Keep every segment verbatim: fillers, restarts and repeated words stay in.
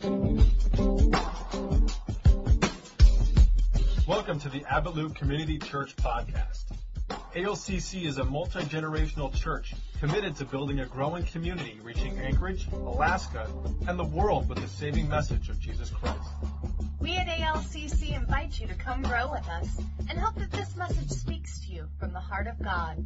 Welcome to the Abbott Loop Community Church Podcast. A L C C is a multi-generational church committed to building a growing community reaching Anchorage, Alaska, and the world with the saving message of Jesus Christ. We at A L C C invite you to come grow with us and hope that this message speaks to you from the heart of God.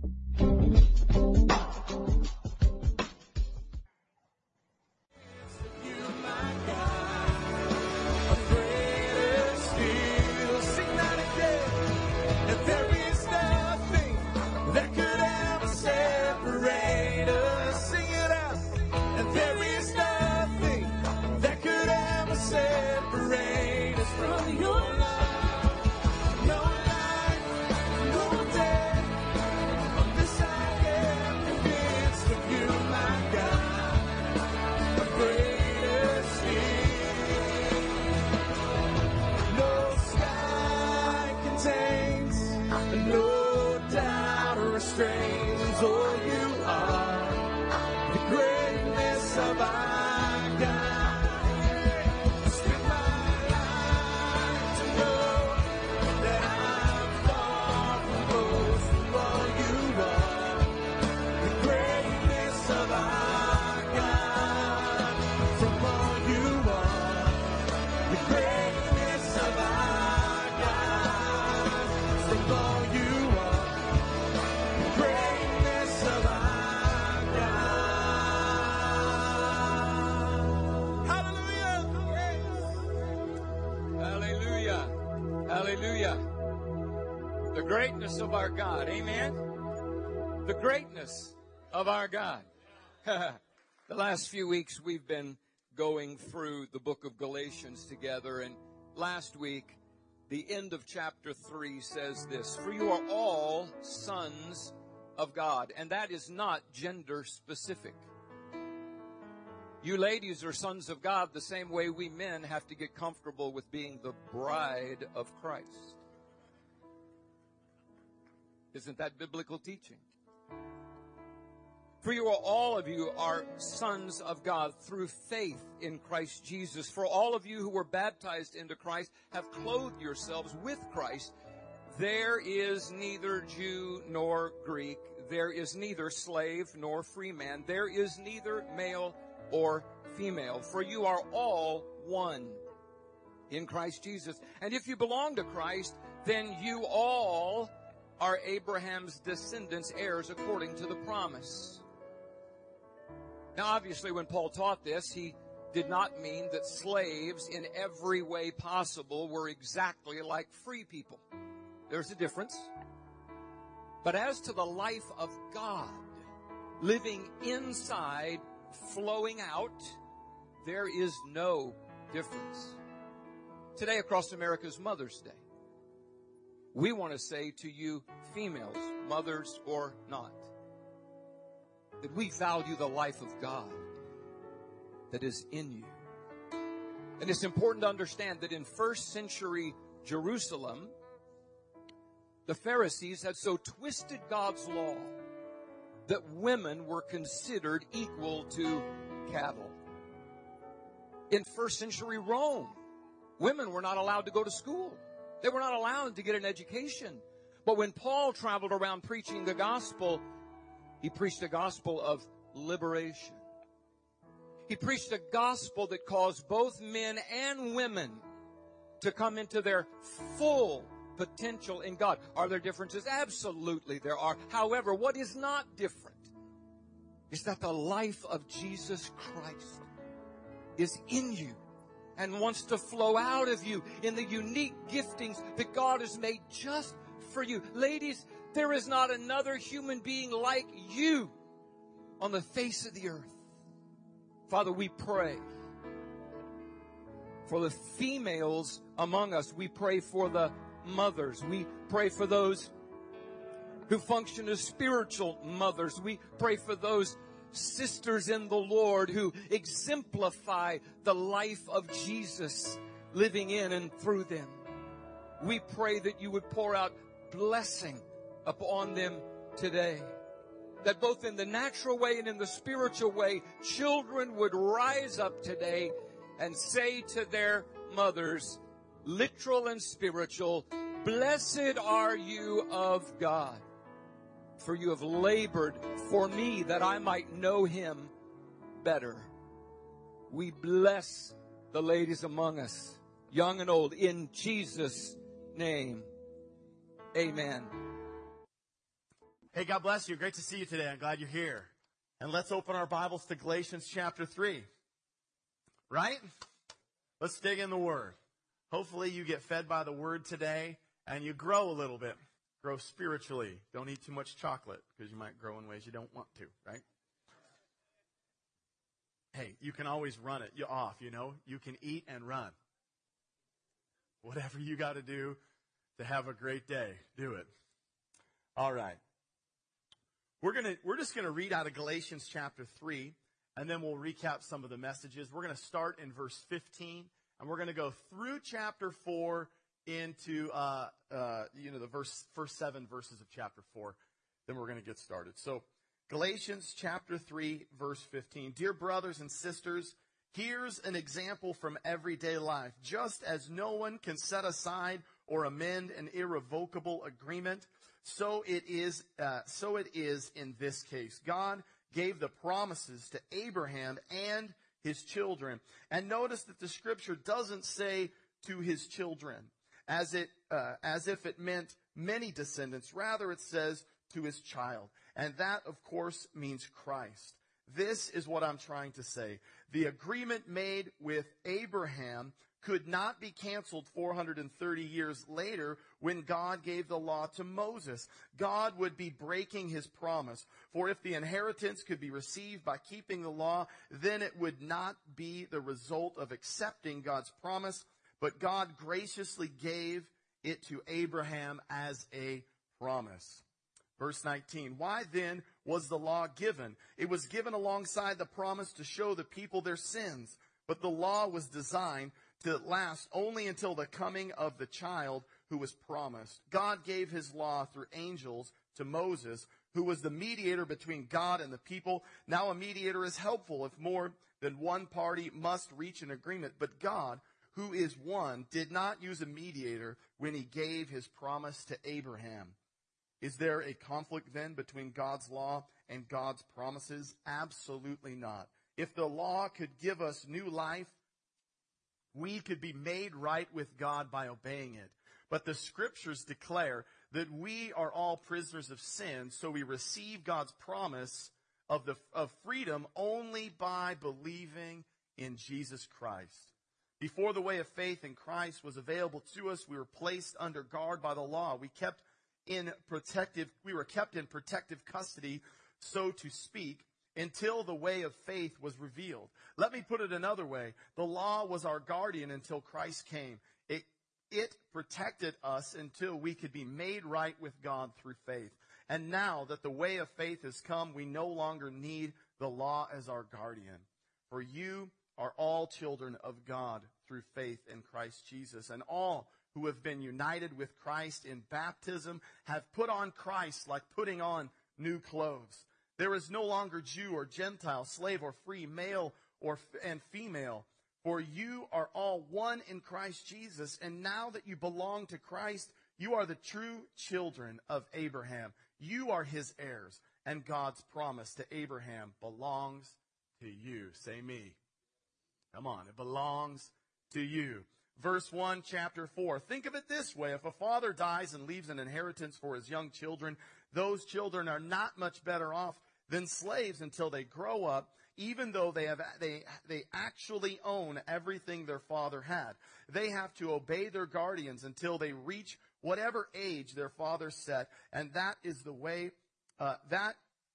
The greatness of our God. Amen? The greatness of our God. The last few weeks we've been going through the book of Galatians together, and last week the end of chapter three says this: for you are all sons of God, and that is not gender specific. You ladies are sons of God the same way we men have to get comfortable with being the bride of Christ. Isn't that biblical teaching? For you are, all of you are sons of God through faith in Christ Jesus. For all of you who were baptized into Christ have clothed yourselves with Christ. There is neither Jew nor Greek. There is neither slave nor free man. There is neither male or female. For you are all one in Christ Jesus. And if you belong to Christ, then you all are Abraham's descendants, heirs according to the promise. Now, obviously, when Paul taught this, he did not mean that slaves in every way possible were exactly like free people. There's a difference. But as to the life of God, living inside, flowing out, there is no difference. Today, across America's Mother's Day, we want to say to you females, mothers or not, that we value the life of God that is in you. And it's important to understand that in first century Jerusalem, the Pharisees had so twisted God's law that women were considered equal to cattle. In first century Rome, women were not allowed to go to school. They were not allowed to get an education. But when Paul traveled around preaching the gospel, he preached a gospel of liberation. He preached a gospel that caused both men and women to come into their full potential in God. Are there differences? Absolutely there are. However, what is not different is that the life of Jesus Christ is in you and wants to flow out of you in the unique giftings that God has made just for you. Ladies, there is not another human being like you on the face of the earth. Father, we pray for the females among us. We pray for the mothers. We pray for those who function as spiritual mothers. We pray for those sisters in the Lord who exemplify the life of Jesus living in and through them. We pray that you would pour out blessing upon them today. That both in the natural way and in the spiritual way, children would rise up today and say to their mothers, literal and spiritual, blessed are you of God, for you have labored for me that I might know him better. We bless the ladies among us, young and old, in Jesus' name. Amen. Hey, God bless you. Great to see you today. I'm glad you're here. And let's open our Bibles to Galatians chapter three. Right? Let's dig in the Word. Hopefully you get fed by the Word today and you grow a little bit. Grow spiritually. Don't eat too much chocolate because you might grow in ways you don't want to, right? Hey, you can always run it you off, you know. You can eat and run. Whatever you got to do to have a great day, do it. All right. We're gonna we're just gonna read out of Galatians chapter three, and then we'll recap some of the messages. We're gonna start in verse fifteen, and we're gonna go through chapter four into uh, uh, you know the verse first seven verses of chapter four. Then we're gonna get started. So Galatians chapter three, verse fifteen. Dear brothers and sisters, here's an example from everyday life. Just as no one can set aside or amend an irrevocable agreement, so it is, uh, so it is in this case. God gave the promises to Abraham and his children. And notice that the scripture doesn't say to his children, as it, uh, as if it meant many descendants. Rather, it says to his child. And that, of course, means Christ. This is what I'm trying to say. The agreement made with Abraham could not be canceled four hundred thirty years later when God gave the law to Moses. God would be breaking his promise. For if the inheritance could be received by keeping the law, then it would not be the result of accepting God's promise, but God graciously gave it to Abraham as a promise. Verse nineteen, why then was the law given? It was given alongside the promise to show the people their sins. But the law was designed to last only until the coming of the child who was promised. God gave his law through angels to Moses, who was the mediator between God and the people. Now a mediator is helpful if more than one party must reach an agreement. But God, who is one, did not use a mediator when he gave his promise to Abraham. Is there a conflict then between God's law and God's promises? Absolutely not. If the law could give us new life, we could be made right with God by obeying it. But the scriptures declare that we are all prisoners of sin, so we receive God's promise of the of freedom only by believing in Jesus Christ. Before the way of faith in Christ was available to us, we were placed under guard by the law. We kept in protective, we were kept in protective custody, so to speak, until the way of faith was revealed. Let me put it another way. The law was our guardian until Christ came. It, it protected us until we could be made right with God through faith. And now that the way of faith has come, we no longer need the law as our guardian. For you are all children of God through faith in Christ Jesus. And all who have been united with Christ in baptism have put on Christ like putting on new clothes. There is no longer Jew or Gentile, slave or free, male or and female, for you are all one in Christ Jesus. And now that you belong to Christ, you are the true children of Abraham. You are his heirs, and God's promise to Abraham belongs to you. Say me. Come on, it belongs to you. Verse one, chapter four. Think of it this way. If a father dies and leaves an inheritance for his young children, those children are not much better off than slaves until they grow up, even though they have they they actually own everything their father had. They have to obey their guardians until they reach whatever age their father set, and that is the way uh, that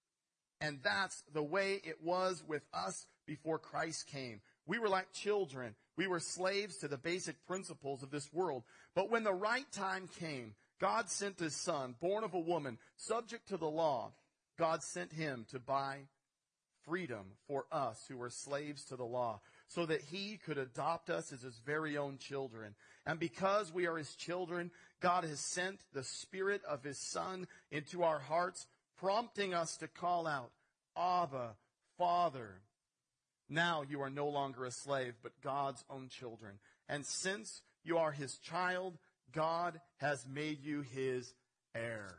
and that's the way it was with us before Christ came. We were like children. We were slaves to the basic principles of this world. But when the right time came, God sent his son, born of a woman, subject to the law. God sent him to buy freedom for us who were slaves to the law, so that he could adopt us as his very own children. And because we are his children, God has sent the Spirit of his Son into our hearts, prompting us to call out, Abba, Father. Now you are no longer a slave, but God's own children. And since you are his child, God has made you his heir.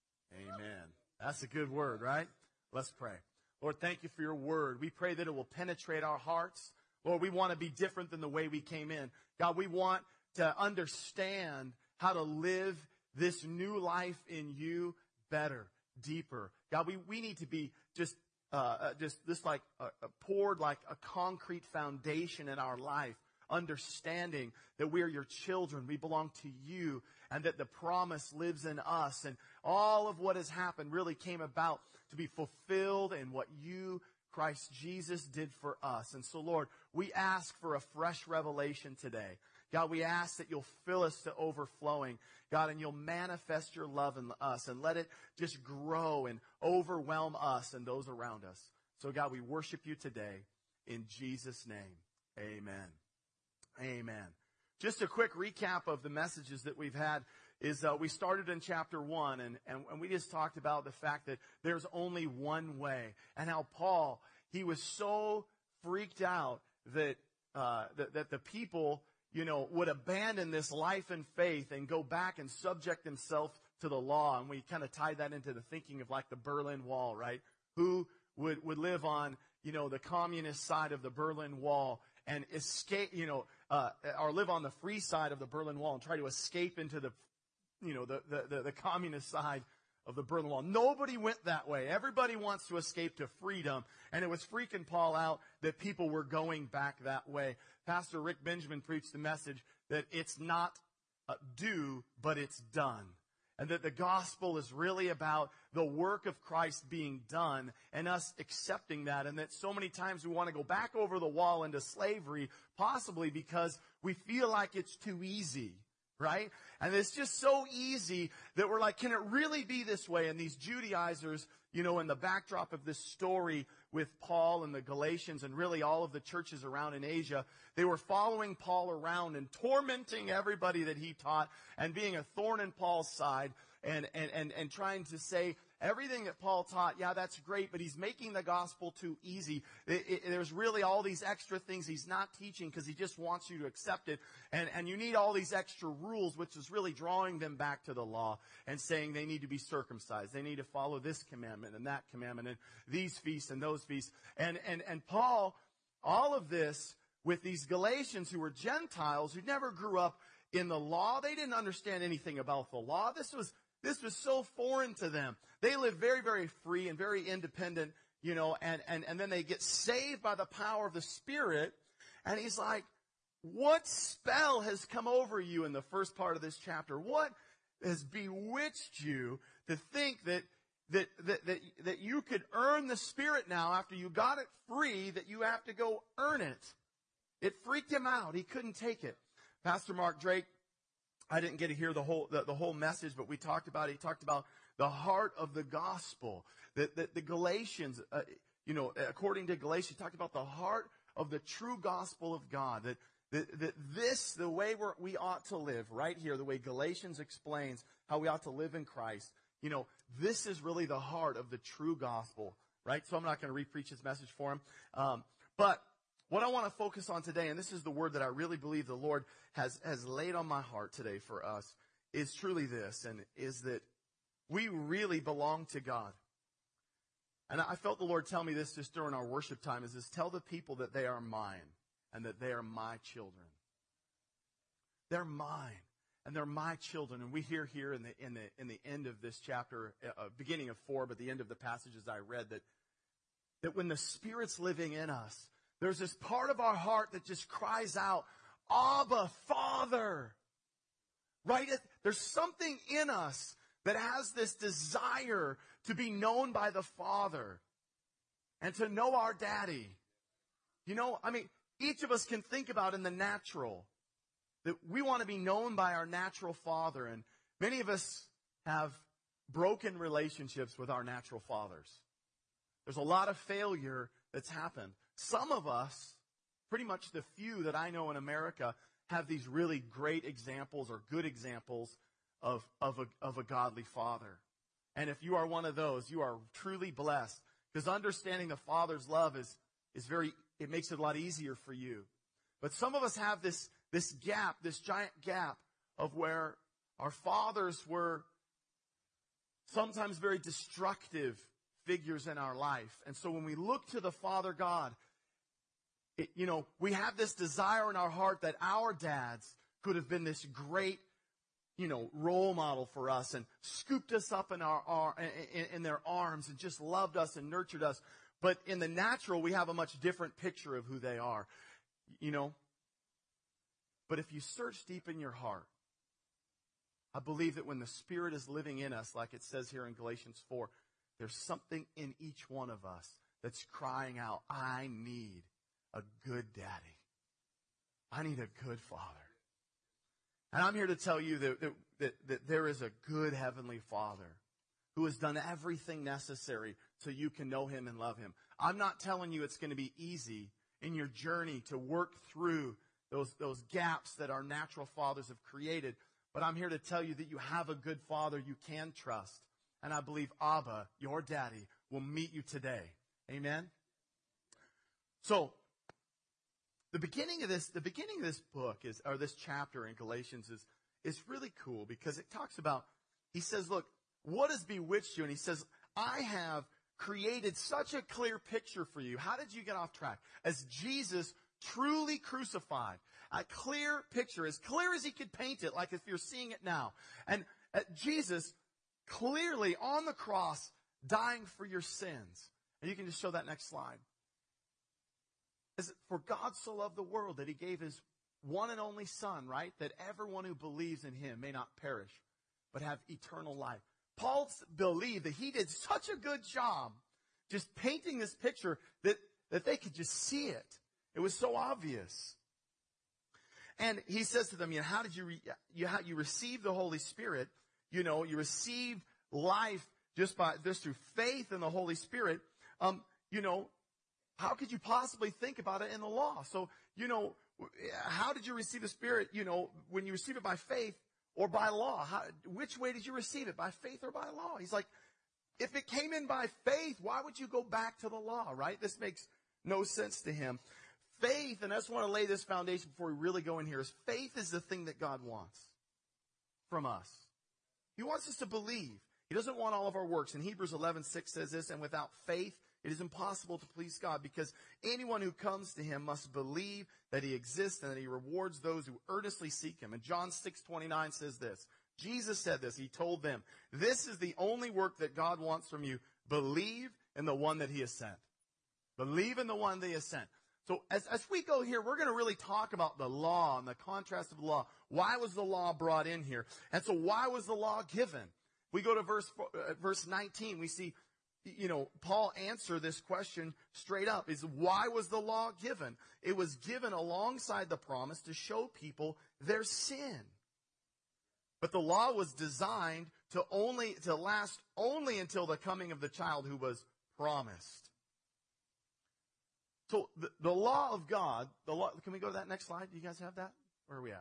Amen. That's a good word, right? Let's pray. Lord, thank you for your word. We pray that it will penetrate our hearts. Lord, we want to be different than the way we came in. God, we want to understand how to live this new life in you better, deeper. God, we, we need to be just uh, just this like uh, poured like a concrete foundation in our life, understanding that we are your children, we belong to you, and that the promise lives in us. And all of what has happened really came about to be fulfilled in what you, Christ Jesus, did for us. And so, Lord, we ask for a fresh revelation today. God, we ask that you'll fill us to overflowing, God, and you'll manifest your love in us and let it just grow and overwhelm us and those around us. So, God, we worship you today in Jesus' name. Amen. Amen. Just a quick recap of the messages that we've had is uh, we started in chapter one, and, and, and we just talked about the fact that there's only one way, and how Paul, he was so freaked out that uh, that, that the people, you know, would abandon this life and faith and go back and subject themselves to the law. And we kind of tied that into the thinking of like the Berlin Wall, right? Who would, would live on, you know, the communist side of the Berlin Wall and escape, you know, uh, or live on the free side of the Berlin Wall and try to escape into the, you know, the, the, the, the communist side of the Berlin Wall. Nobody went that way. Everybody wants to escape to freedom. And it was freaking Paul out that people were going back that way. Pastor Rick Benjamin preached the message that it's not uh, do, but it's done. And that the gospel is really about the work of Christ being done and us accepting that. And that so many times we want to go back over the wall into slavery, possibly because we feel like it's too easy, right? And it's just so easy that we're like, can it really be this way? And these Judaizers, you know, in the backdrop of this story with Paul and the Galatians and really all of the churches around in Asia, they were following Paul around and tormenting everybody that he taught and being a thorn in Paul's side and, and, and, and trying to say everything that Paul taught, yeah, that's great, but he's making the gospel too easy. It, it, there's really all these extra things he's not teaching because he just wants you to accept it. And, and you need all these extra rules, which is really drawing them back to the law and saying they need to be circumcised. They need to follow this commandment and that commandment and these feasts and those feasts. And, and, and Paul, all of this with these Galatians who were Gentiles who never grew up in the law. They didn't understand anything about the law. This was This was so foreign to them. They lived very, very free and very independent, you know, and, and, and then they get saved by the power of the Spirit. And he's like, what spell has come over you in the first part of this chapter? What has bewitched you to think that, that, that, that, that you could earn the Spirit now after you got it free, that you have to go earn it? It freaked him out. He couldn't take it. Pastor Mark Drake, I didn't get to hear the whole the, the whole message, but we talked about it. He talked about the heart of the gospel. That the, the Galatians, uh, you know, according to Galatians, he talked about the heart of the true gospel of God. That that, that this, the way we're, we ought to live, right here, the way Galatians explains how we ought to live in Christ. You know, this is really the heart of the true gospel, right? So I'm not going to re-preach his message for him, um, but what I want to focus on today, and this is the word that I really believe the Lord has, has laid on my heart today for us, is truly this, and is that we really belong to God. And I felt the Lord tell me this just during our worship time, is this: tell the people that they are mine and that they are my children. They're mine and they're my children. And we hear here in the, in the, in the end of this chapter, uh, beginning of four, but the end of the passages I read, that, that when the Spirit's living in us, there's this part of our heart that just cries out, Abba, Father. Right? There's something in us that has this desire to be known by the Father and to know our daddy. You know, I mean, each of us can think about in the natural that we want to be known by our natural father. And many of us have broken relationships with our natural fathers. There's a lot of failure that's happened. Some of us, pretty much the few that I know in America, have these really great examples or good examples of, of, a, of a godly father. And if you are one of those, you are truly blessed, because understanding the Father's love is, is very it makes it a lot easier for you. But some of us have this, this gap, this giant gap of where our fathers were sometimes very destructive figures in our life. And so when we look to the Father God, it, you know, we have this desire in our heart that our dads could have been this great, you know, role model for us and scooped us up in our, our in, in their arms and just loved us and nurtured us. But in the natural, we have a much different picture of who they are, you know. But if you search deep in your heart, I believe that when the Spirit is living in us, like it says here in Galatians four, there's something in each one of us that's crying out, I need a good daddy. I need a good father. And I'm here to tell you that, that, that, that there is a good Heavenly Father who has done everything necessary so you can know Him and love Him. I'm not telling you it's going to be easy in your journey to work through those, those gaps that our natural fathers have created. But I'm here to tell you that you have a good Father you can trust. And I believe Abba, your daddy, will meet you today. Amen? So, the beginning of this, the beginning of this book is, or this chapter in Galatians is, is really cool because it talks about, he says, look, what has bewitched you? And he says, I have created such a clear picture for you. How did you get off track? As Jesus truly crucified, a clear picture, as clear as he could paint it, like if you're seeing it now. And uh, Jesus clearly on the cross dying for your sins. And you can just show that next slide. Is for God so loved the world that he gave his one and only Son, right? That everyone who believes in him may not perish, but have eternal life. Paul believed that he did such a good job just painting this picture that, that they could just see it. It was so obvious. And he says to them, you know, how did you, re- you, how, you receive the Holy Spirit? You know, you received life just by, just through faith in the Holy Spirit. Um, you know, how could you possibly think about it in the law? So, you know, how did you receive the Spirit? You know, when you receive it by faith or by law, how, which way did you receive it? By faith or by law? He's like, if it came in by faith, why would you go back to the law, right? This makes no sense to him. Faith, and I just want to lay this foundation before we really go in here, is faith is the thing that God wants from us. He wants us to believe. He doesn't want all of our works. In Hebrews eleven six says this, and without faith, it is impossible to please God, because anyone who comes to him must believe that he exists and that he rewards those who earnestly seek him. And John six twenty-nine says this. Jesus said this. He told them, this is the only work that God wants from you. Believe in the one that he has sent. Believe in the one that he has sent. So as, as we go here, we're going to really talk about the law and the contrast of the law. Why was the law brought in here? And so why was the law given? We go to verse, uh, verse nineteen. We see, you know, Paul answer this question straight up. Is why was the law given? It was given alongside the promise to show people their sin. But the law was designed to only, to last only until the coming of the child who was promised. So the, the law of God, the law, can we go to that next slide? Do you guys have that? Where are we at?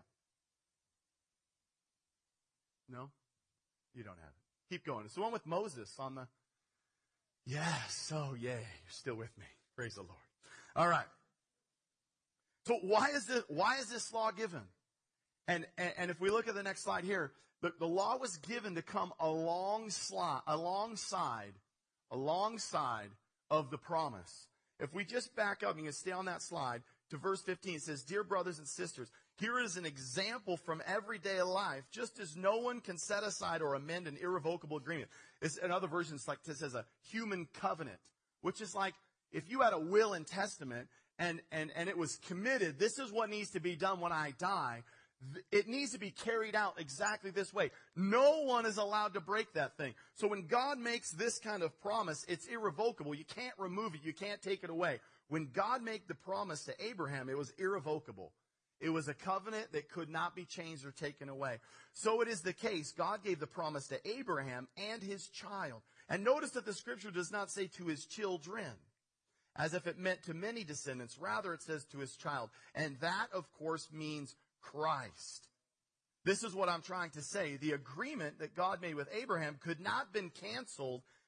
No? You don't have it. Keep going. It's the one with Moses on the, yes, oh yay, you're still with me. Praise the Lord. All right. So why is this, why is this law given? And, and, and if we look at the next slide here, the, the law was given to come alongside, alongside, alongside of the promise. If we just back up, you can stay on that slide to verse fifteen. It says, dear brothers and sisters, here is an example from everyday life, just as no one can set aside or amend an irrevocable agreement. It's, in other versions, like this as a human covenant, which is like if you had a will and testament and, and, and it was committed, this is what needs to be done when I die. It needs to be carried out exactly this way. No one is allowed to break that thing. So when God makes this kind of promise, it's irrevocable. You can't remove it. You can't take it away. When God made the promise to Abraham, it was irrevocable. It was a covenant that could not be changed or taken away. So it is the case. God gave the promise to Abraham and his child. And notice that the scripture does not say to his children, as if it meant to many descendants. Rather, it says to his child. And that, of course, means Christ. This is what I'm trying to say. The agreement that God made with Abraham could not have been canceled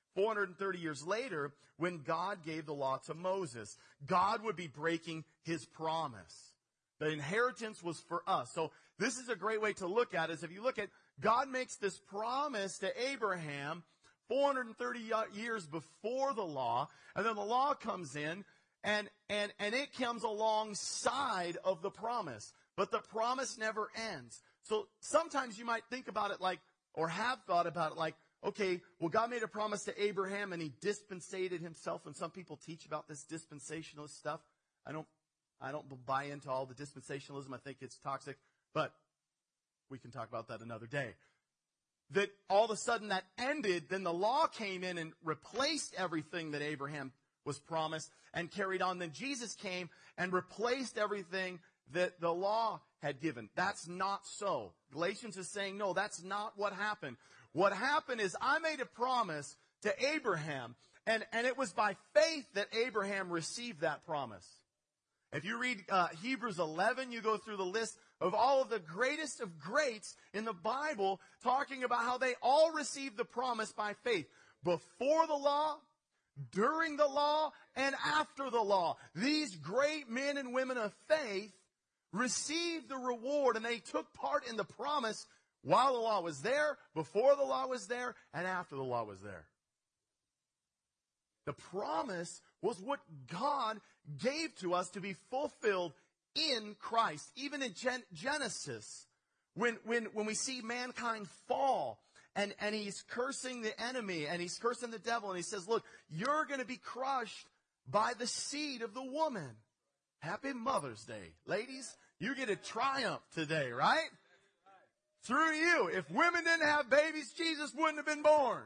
four hundred thirty years later, when God gave the law to Moses, God would be breaking his promise. The inheritance was for us. So this is a great way to look at it, is if you look at, God makes this promise to Abraham four hundred thirty years before the law, and then the law comes in, and, and, and it comes alongside of the promise. But the promise never ends. So sometimes you might think about it like, or have thought about it like, okay, well, God made a promise to Abraham and he dispensated himself. And some people teach about this dispensationalist stuff. I don't, I don't buy into all the dispensationalism. I think it's toxic, but we can talk about that another day. That all of a sudden that ended, then the law came in and replaced everything that Abraham was promised and carried on. Then Jesus came and replaced everything that the law had given. That's not so. Galatians is saying, no, that's not what happened. What happened is I made a promise to Abraham, and, and it was by faith that Abraham received that promise. If you read uh, Hebrews eleven, you go through the list of all of the greatest of greats in the Bible, talking about how they all received the promise by faith. Before the law, during the law, and after the law. These great men and women of faith received the reward, and they took part in the promise while the law was there, before the law was there, and after the law was there. The promise was what God gave to us to be fulfilled in Christ. Even in Gen- Genesis, when, when, when we see mankind fall, and, and he's cursing the enemy, and he's cursing the devil, and he says, look, you're going to be crushed by the seed of the woman. Happy Mother's Day. Ladies, you get a triumph today, right? Through you. If women didn't have babies, Jesus wouldn't have been born.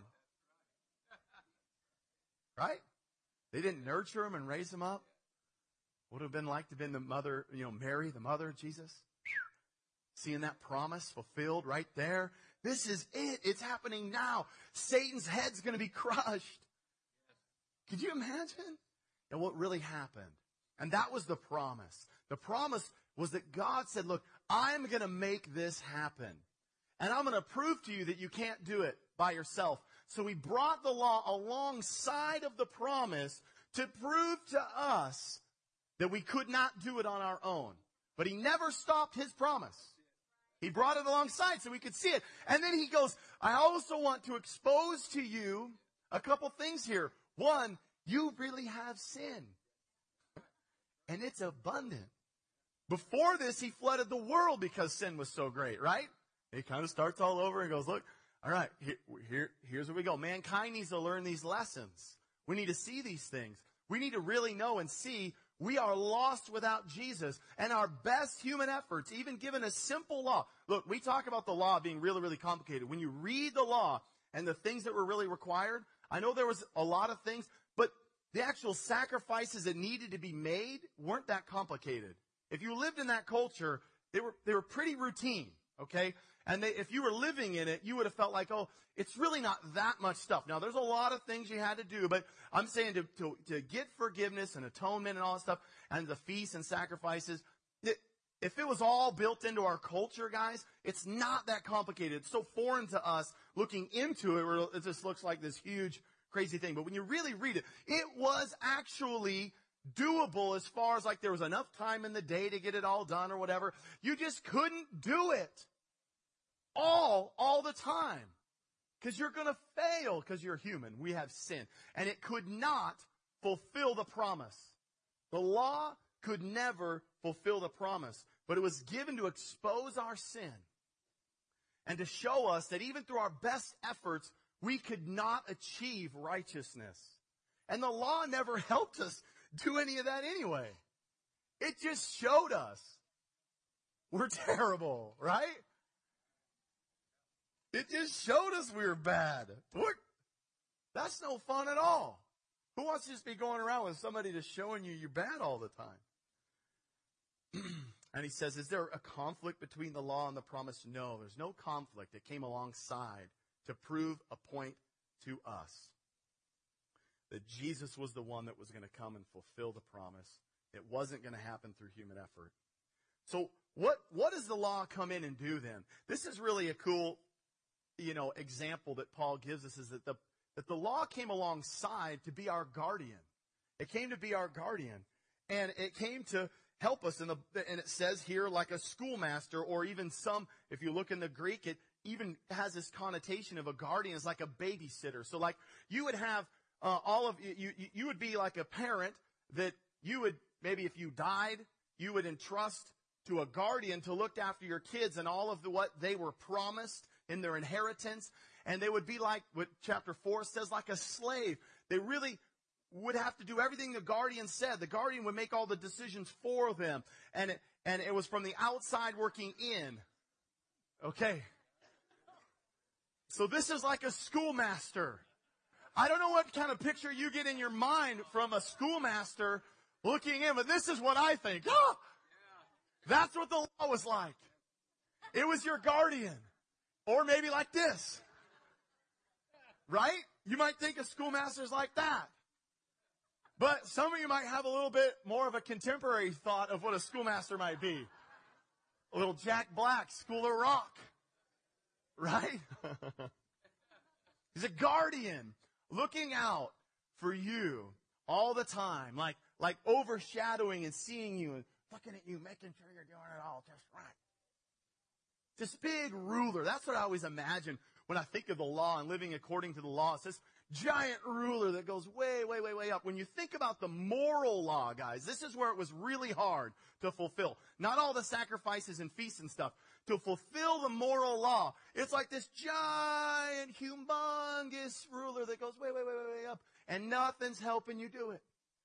Right? They didn't nurture him and raise him up. What would it have been like to have been the mother, you know, Mary, the mother of Jesus? Seeing that promise fulfilled right there. This is it. It's happening now. Satan's head's going to be crushed. Could you imagine? And what really happened? And that was the promise. The promise was that God said, look, I'm going to make this happen. And I'm going to prove to you that you can't do it by yourself. So he brought the law alongside of the promise to prove to us that we could not do it on our own. But he never stopped his promise. He brought it alongside so we could see it. And then he goes, I also want to expose to you a couple things here. One, you really have sin. And it's abundant. Before this, he flooded the world because sin was so great, right? He kind of starts all over and goes, look, all right, here, here, here's where we go. Mankind needs to learn these lessons. We need to see these things. We need to really know and see we are lost without Jesus. And our best human efforts, even given a simple law. Look, we talk about the law being really, really complicated. When you read the law and the things that were really required, I know there was a lot of things, but the actual sacrifices that needed to be made weren't that complicated. If you lived in that culture, they were, they were pretty routine, okay? And they, if you were living in it, you would have felt like, oh, it's really not that much stuff. Now, there's a lot of things you had to do, but I'm saying to, to, to get forgiveness and atonement and all that stuff, and the feasts and sacrifices, it, if it was all built into our culture, guys, it's not that complicated. It's so foreign to us looking into it, where it just looks like this huge, crazy thing. But when you really read it, it was actually doable as far as like there was enough time in the day to get it all done or whatever. You just couldn't do it all, all the time. Because you're going to fail because you're human. We have sin. And it could not fulfill the promise. The law could never fulfill the promise. But it was given to expose our sin. And to show us that even through our best efforts, we could not achieve righteousness. And the law never helped us do any of that anyway. It just showed us we're terrible, right? It just showed us we were bad. What? That's no fun at all. Who wants to just be going around with somebody just showing you you're bad all the time? And he says, is there a conflict between the law and the promise? No, there's no conflict. It came alongside to prove a point to us. That Jesus was the one that was going to come and fulfill the promise. It wasn't going to happen through human effort. So what, what does the law come in and do then? This is really a cool, you know, example that Paul gives us, is that the, that the law came alongside to be our guardian. It came to be our guardian. And it came to help us. In the, and it says here like a schoolmaster, or even some, if you look in the Greek, it even has this connotation of a guardian as like a babysitter. So like you would have uh, all of, you, you, you would be like a parent that you would, maybe if you died, you would entrust to a guardian to look after your kids and all of the, what they were promised in their inheritance. And they would be like what chapter four says, like a slave. They really would have to do everything the guardian said. The guardian would make all the decisions for them. And it, and it was from the outside working in. Okay. So this is like a schoolmaster. I don't know what kind of picture you get in your mind from a schoolmaster looking in, but this is what I think. Oh, that's what the law was like. It was your guardian. Or maybe like this. Right? You might think a schoolmaster's like that. But some of you might have a little bit more of a contemporary thought of what a schoolmaster might be. A little Jack Black, School of Rock. Right? He's a guardian looking out for you all the time, like, like overshadowing and seeing you and looking at you, making sure you're doing it all just right. This big ruler. That's what I always imagine when I think of the law and living according to the law. It's this giant ruler that goes way, way, way, way up. When you think about the moral law, guys, this is where it was really hard to fulfill. Not all the sacrifices and feasts and stuff. To fulfill the moral law, it's like this giant, humongous ruler that goes way, way, way, way, way up. And nothing's helping you do it.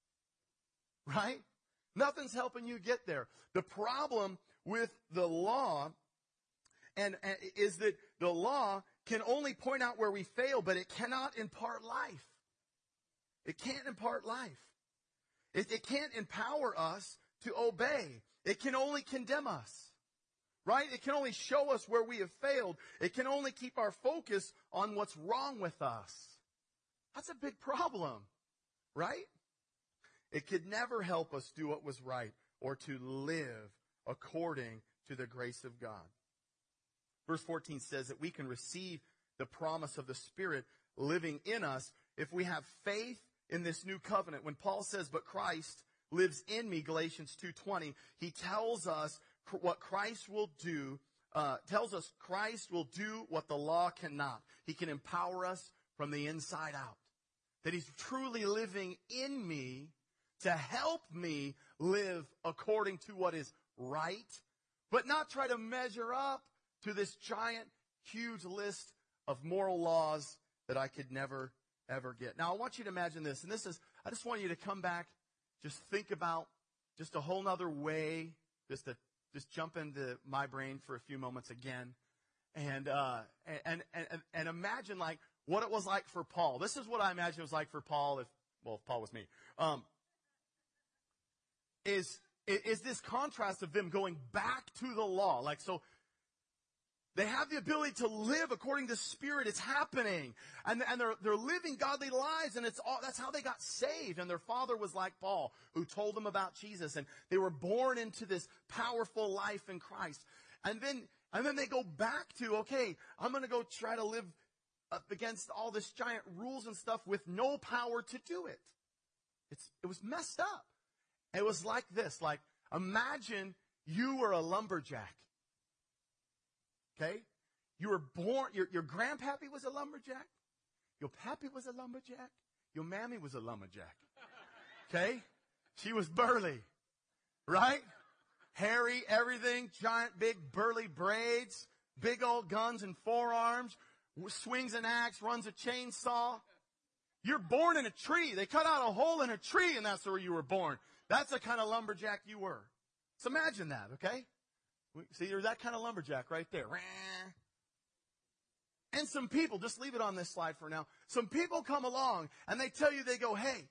Right? Nothing's helping you get there. The problem with the law and, and is that the law can only point out where we fail, but it cannot impart life. It can't impart life. It, it can't empower us to obey. It can only condemn us. Right? It can only show us where we have failed. It can only keep our focus on what's wrong with us. That's a big problem. Right? It could never help us do what was right or to live according to the grace of God. Verse fourteen says that we can receive the promise of the Spirit living in us if we have faith in this new covenant. When Paul says, but Christ lives in me, Galatians two twenty, he tells us what Christ will do, uh, tells us Christ will do what the law cannot. He can empower us from the inside out. That he's truly living in me to help me live according to what is right, but not try to measure up to this giant, huge list of moral laws that I could never, ever get. Now, I want you to imagine this, and this is, I just want you to come back, just think about just a whole nother way, just to just jump into my brain for a few moments again, and uh, and and and imagine like what it was like for Paul. This is what I imagine it was like for Paul if well, if Paul was me. Um, is is this contrast of them going back to the law, like so. They have the ability to live according to the Spirit. It's happening. And, and they're, they're living godly lives. And it's all, that's how they got saved. And their father was like Paul, who told them about Jesus. And they were born into this powerful life in Christ. And then, and then they go back to, okay, I'm going to go try to live up against all this giant rules and stuff with no power to do it. It's, it was messed up. It was like this, like imagine you were a lumberjack. Okay? You were born, your, your grandpappy was a lumberjack. Your pappy was a lumberjack. Your mammy was a lumberjack. Okay? She was burly. Right? Hairy, everything, giant, big, burly braids, big old guns and forearms, swings an axe, runs a chainsaw. You're born in a tree. They cut out a hole in a tree and that's where you were born. That's the kind of lumberjack you were. So imagine that, okay? See, you're that kind of lumberjack right there. And some people, just leave it on this slide for now. Some people come along and they tell you, they go, hey,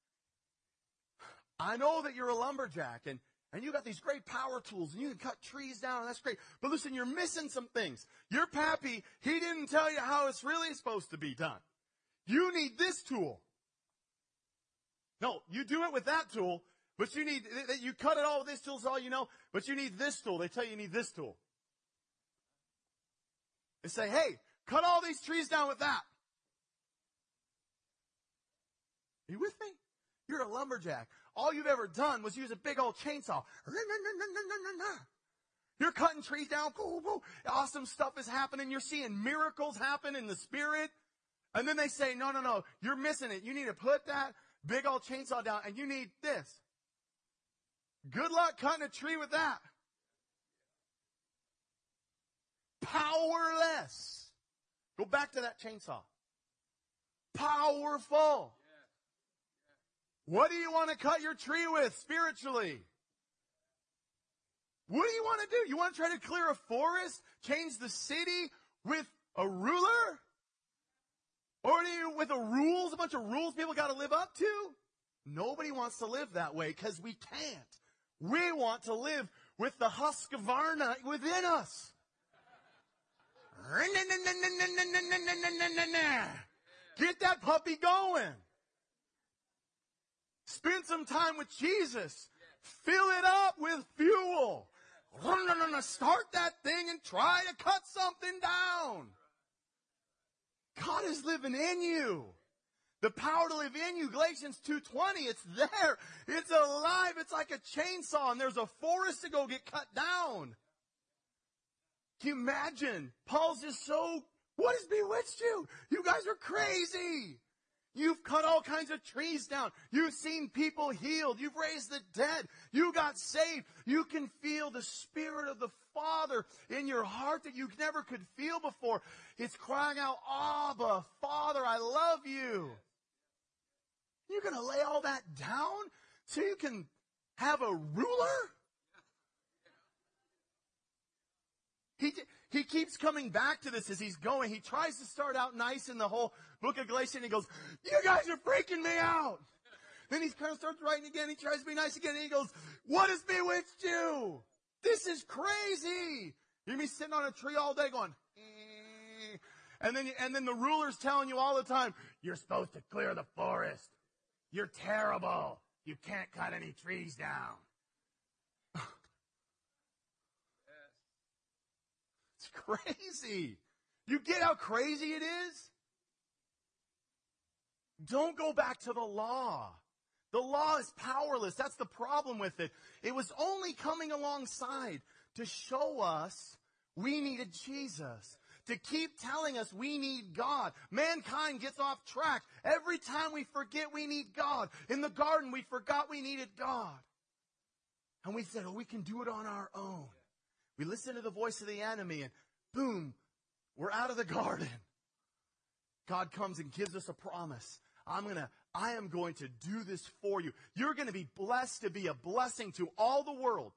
I know that you're a lumberjack and, and you got these great power tools and you can cut trees down and that's great. But listen, you're missing some things. Your pappy, he didn't tell you how it's really supposed to be done. You need this tool. No, you do it with that tool. But you need, you cut it all with this tool, is all you know, but you need this tool. They tell you you need this tool. They say, hey, cut all these trees down with that. Are you with me? You're a lumberjack. All you've ever done was use a big old chainsaw. You're cutting trees down. Awesome stuff is happening. You're seeing miracles happen in the spirit. And then they say, no, no, no, you're missing it. You need to put that big old chainsaw down, and you need this. Good luck cutting a tree with that. Powerless. Go back to that chainsaw. Powerful. What do you want to cut your tree with spiritually? What do you want to do? You want to try to clear a forest? Change the city with a ruler? Or do you, with a rules, a bunch of rules people got to live up to? Nobody wants to live that way because we can't. We want to live with the Husqvarna within us. Get that puppy going. Spend some time with Jesus. Fill it up with fuel. Start that thing and try to cut something down. God is living in you. The power to live in you, Galatians two twenty, it's there. It's alive. It's like a chainsaw, and there's a forest to go get cut down. Can you imagine? Paul's just so, what has bewitched you? You guys are crazy. You've cut all kinds of trees down. You've seen people healed. You've raised the dead. You got saved. You can feel the Spirit of the Father in your heart that you never could feel before. It's crying out, Abba, Father, I love you. You're going to lay all that down so you can have a ruler? He, he keeps coming back to this as he's going. He tries to start out nice in the whole book of Galatians, and he goes, you guys are freaking me out. Then he kind of starts writing again. He tries to be nice again, and he goes, what has bewitched you? This is crazy. You're going to be sitting on a tree all day going, eh. and then, and then the ruler's telling you all the time, you're supposed to clear the forest. You're terrible. You can't cut any trees down. It's crazy. You get how crazy it is? Don't go back to the law. The law is powerless. That's the problem with it. It was only coming alongside to show us we needed Jesus. To keep telling us we need God. Mankind gets off track. Every time we forget we need God. In the garden, we forgot we needed God. And we said, oh, we can do it on our own. We listen to the voice of the enemy, and boom, we're out of the garden. God comes and gives us a promise. I'm gonna, I am going to do this for you. You're going to be blessed to be a blessing to all the world.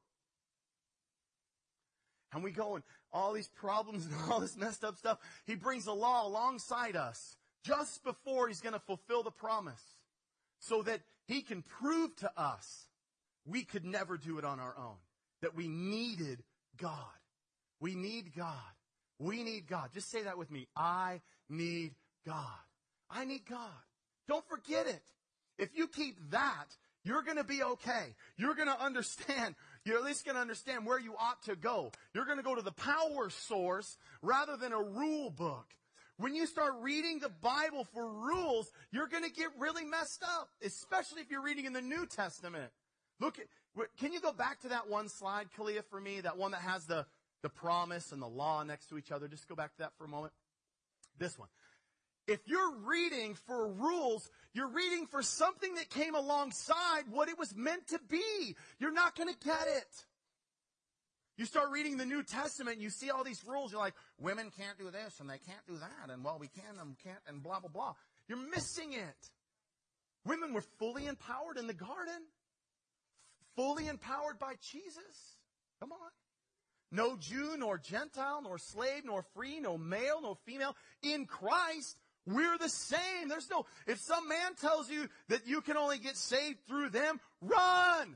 And we go, and all these problems and all this messed up stuff, he brings the law alongside us just before he's going to fulfill the promise, so that he can prove to us we could never do it on our own, that we needed God. We need God. We need God. Just say that with me. I need God. I need God. Don't forget it. If you keep that, you're going to be okay. You're going to understand. You're at least going to understand where you ought to go. You're going to go to the power source rather than a rule book. When you start reading the Bible for rules, you're going to get really messed up, especially if you're reading in the New Testament. Look at, can you go back to that one slide, Kalia, for me? That one that has the, the promise and the law next to each other. Just go back to that for a moment. This one. If you're reading for rules, you're reading for something that came alongside what it was meant to be. You're not going to get it. You start reading the New Testament, and you see all these rules. You're like, women can't do this, and they can't do that, and well, we can and can't, and blah, blah, blah. You're missing it. Women were fully empowered in the garden. Fully empowered by Jesus. Come on. No Jew, nor Gentile, nor slave, nor free, no male, no female. In Christ, we're the same. There's no, if some man tells you that you can only get saved through them, run.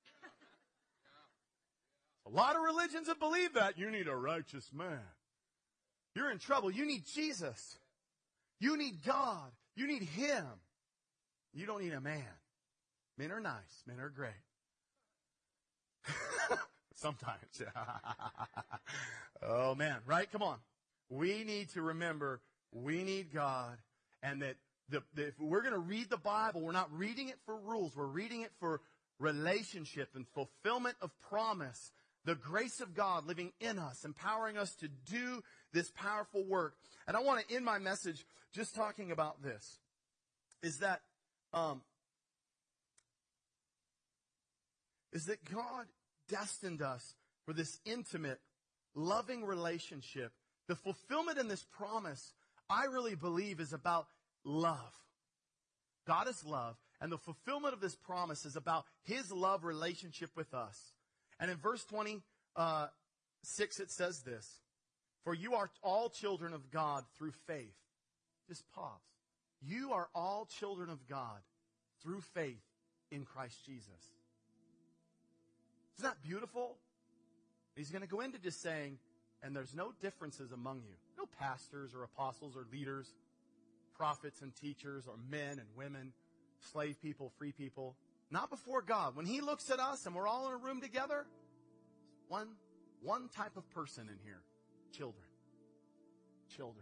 A lot of religions that believe that. You need a righteous man. You're in trouble. You need Jesus. You need God. You need Him. You don't need a man. Men are nice. Men are great. Sometimes. Oh, man. Right? Come on. We need to remember we need God, and that the, the, if we're going to read the Bible, we're not reading it for rules. We're reading it for relationship and fulfillment of promise. The grace of God living in us, empowering us to do this powerful work. And I want to end my message just talking about this. Is that, um, is that God destined us for this intimate, loving relationship. The fulfillment in this promise, I really believe, is about love. God is love, and the fulfillment of this promise is about His love relationship with us. And in verse twenty-six, it says this, "For you are all children of God through faith." Just pause. You are all children of God through faith in Christ Jesus. Isn't that beautiful? He's going to go into just saying, and there's no differences among you. No pastors or apostles or leaders, prophets and teachers or men and women, slave people, free people. Not before God. When He looks at us and we're all in a room together, one, one type of person in here. Children. Children.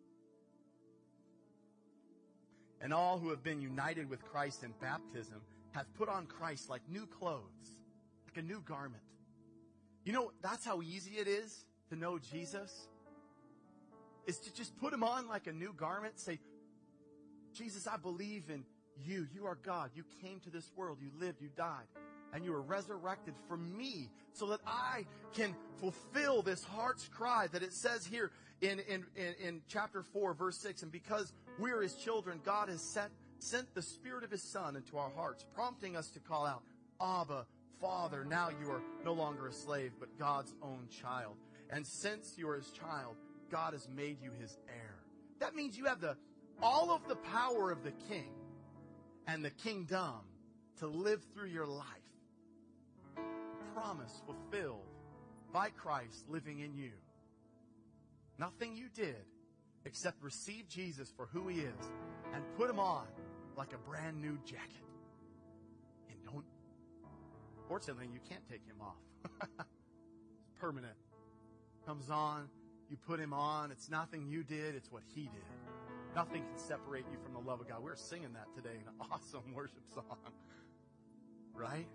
And all who have been united with Christ in baptism have put on Christ like new clothes, like a new garment. You know, that's how easy it is to know Jesus. Is to just put Him on like a new garment. Say, Jesus, I believe in You. You are God. You came to this world. You lived. You died. And you were resurrected for me so that I can fulfill this heart's cry that it says here in, in, in, in chapter four, verse six. And because we are His children, God has sent, sent the Spirit of His Son into our hearts, prompting us to call out, Abba, Father. Now you are no longer a slave, but God's own child. And since you are His child, God has made you His heir. That means you have the all of the power of the King and the kingdom to live through your life. Promise fulfilled by Christ living in you. Nothing you did except receive Jesus for who He is and put Him on like a brand new jacket. And don't, fortunately, you can't take Him off. It's permanent. Comes on, you put Him on. It's nothing you did, it's what He did. Nothing can separate you from the love of God. We were singing that today in an awesome worship song. Right?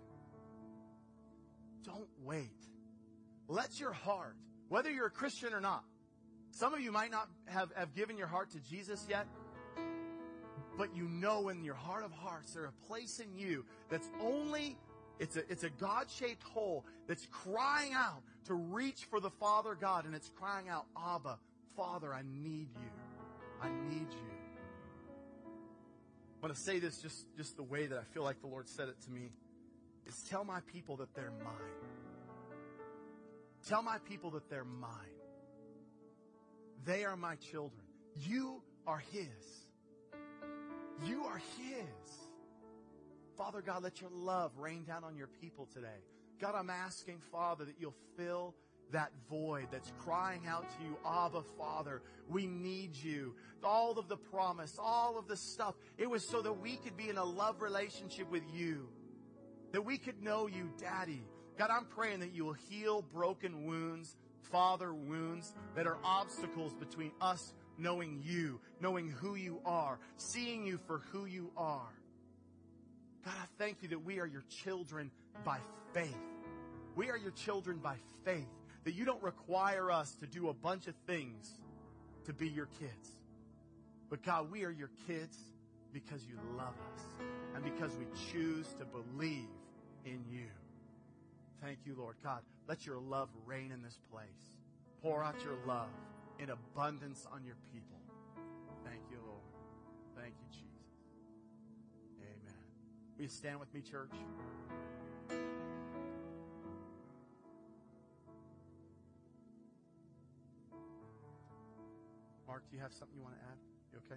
Don't wait. Let your heart, whether you're a Christian or not, some of you might not have, have given your heart to Jesus yet, but you know in your heart of hearts there's a place in you that's only, it's a, it's a God-shaped hole that's crying out to reach for the Father God, and it's crying out, Abba, Father, I need you. I need you. I want to say this just, just the way that I feel like the Lord said it to me. Is tell my people that they're mine. Tell my people that they're mine. They are my children. You are His. You are His. Father God, let your love rain down on your people today. God, I'm asking, Father, that you'll fill that void that's crying out to you, Abba, Father, we need you. All of the promise, all of the stuff, it was so that we could be in a love relationship with you, that we could know you, Daddy. God, I'm praying that you will heal broken wounds, Father wounds, that are obstacles between us knowing you, knowing who you are, seeing you for who you are. God, I thank you that we are your children by faith. We are your children by faith. That you don't require us to do a bunch of things to be your kids. But God, we are your kids because you love us and because we choose to believe in you. Thank you, Lord. God, let your love reign in this place. Pour out your love in abundance on your people. Thank you, Lord. Thank you, Jesus. Amen. Will you stand with me, church? Mark, do you have something you want to add? You okay?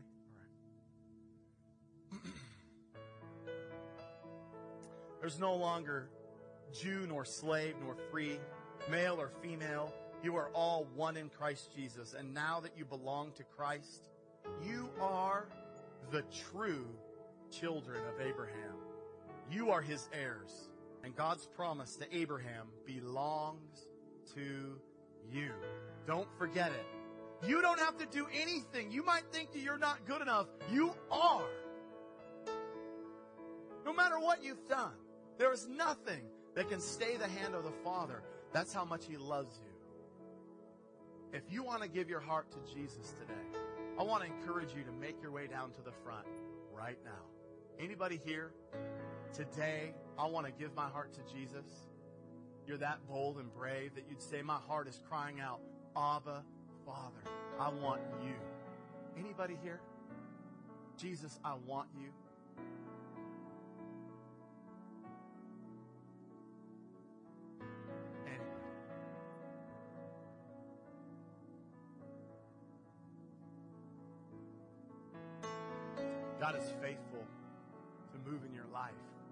All right. There's no longer Jew nor slave nor free, male or female. You are all one in Christ Jesus. And now that you belong to Christ, you are the true children of Abraham. You are his heirs. And God's promise to Abraham belongs to you. Don't forget it. You don't have to do anything. You might think that you're not good enough. You are. No matter what you've done, there is nothing that can stay the hand of the Father. That's how much He loves you. If you want to give your heart to Jesus today, I want to encourage you to make your way down to the front right now. Anybody here? Today, I want to give my heart to Jesus. You're that bold and brave that you'd say, my heart is crying out, Abba, Father, I want you. Anybody here? Jesus, I want you. Anybody? God is faithful to move in your life.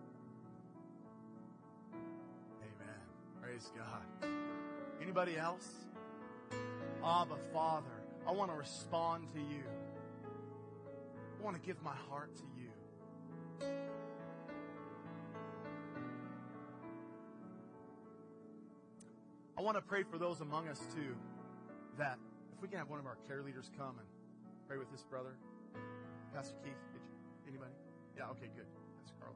Amen. Praise God. Anybody else? Abba, Father, I want to respond to you. I want to give my heart to you. I want to pray for those among us, too, that if we can have one of our care leaders come and pray with this brother. Pastor Keith, did you? Anybody? Yeah, okay, good. Pastor Carlos,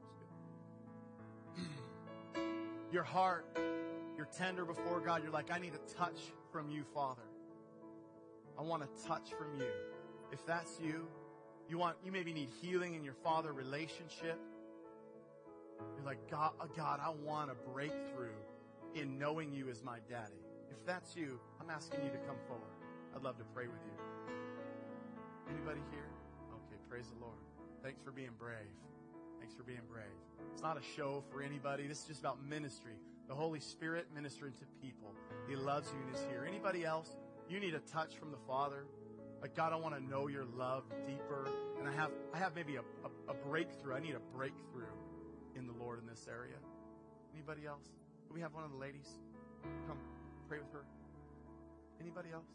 good. Your heart, you're tender before God. You're like, I need a touch from you, Father. I want a touch from you. If that's you, you want, you maybe need healing in your father relationship. You're like, God, God, I want a breakthrough in knowing you as my daddy. If that's you, I'm asking you to come forward. I'd love to pray with you. Anybody here? Okay, praise the Lord. Thanks for being brave. Thanks for being brave. It's not a show for anybody. This is just about ministry. The Holy Spirit ministering to people. He loves you and is here. Anybody else? You need a touch from the Father. Like, God, I want to know your love deeper. And I have I have maybe a, a, a breakthrough. I need a breakthrough in the Lord in this area. Anybody else? Do we have one of the ladies? Come pray with her. Anybody else?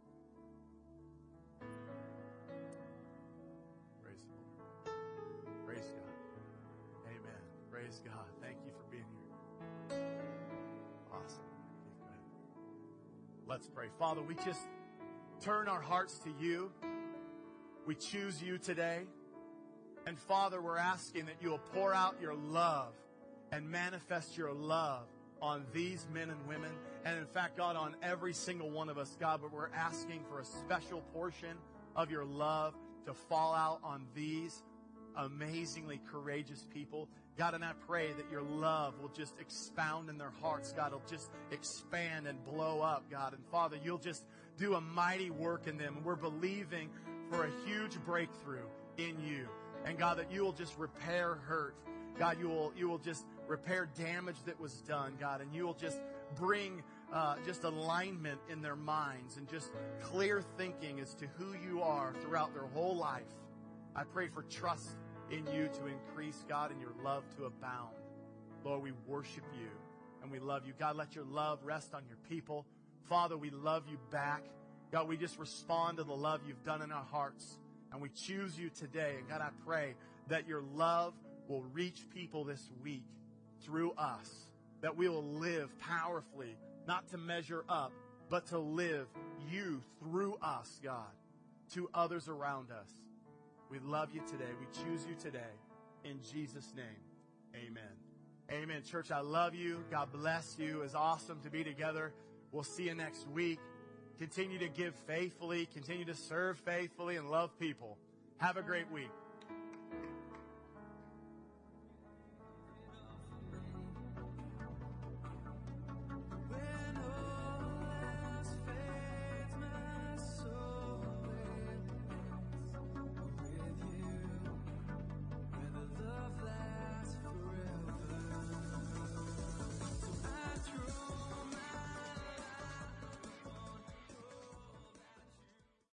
Praise the Lord. Praise God. Amen. Praise God. Thank you for being here. Awesome. Let's pray. Father, we just turn our hearts to you. We choose you today. And Father, we're asking that you will pour out your love and manifest your love on these men and women. And in fact, God, on every single one of us, God, but we're asking for a special portion of your love to fall out on these amazingly courageous people. God, and I pray that your love will just expound in their hearts. God, it'll just expand and blow up, God. And Father, you'll just do a mighty work in them. And we're believing for a huge breakthrough in you. And God, that you will just repair hurt. God, you will, you will just repair damage that was done, God. And you will just bring uh, just alignment in their minds and just clear thinking as to who you are throughout their whole life. I pray for trust in you to increase, God, and your love to abound. Lord, we worship you and we love you. God, let your love rest on your people. Father, we love you back. God, we just respond to the love you've done in our hearts. And we choose you today. And God, I pray that your love will reach people this week through us. That we will live powerfully, not to measure up, but to live you through us, God, to others around us. We love you today. We choose you today. In Jesus' name, amen. Amen. Church, I love you. God bless you. It's awesome to be together. We'll see you next week. Continue to give faithfully. Continue to serve faithfully and love people. Have a great week.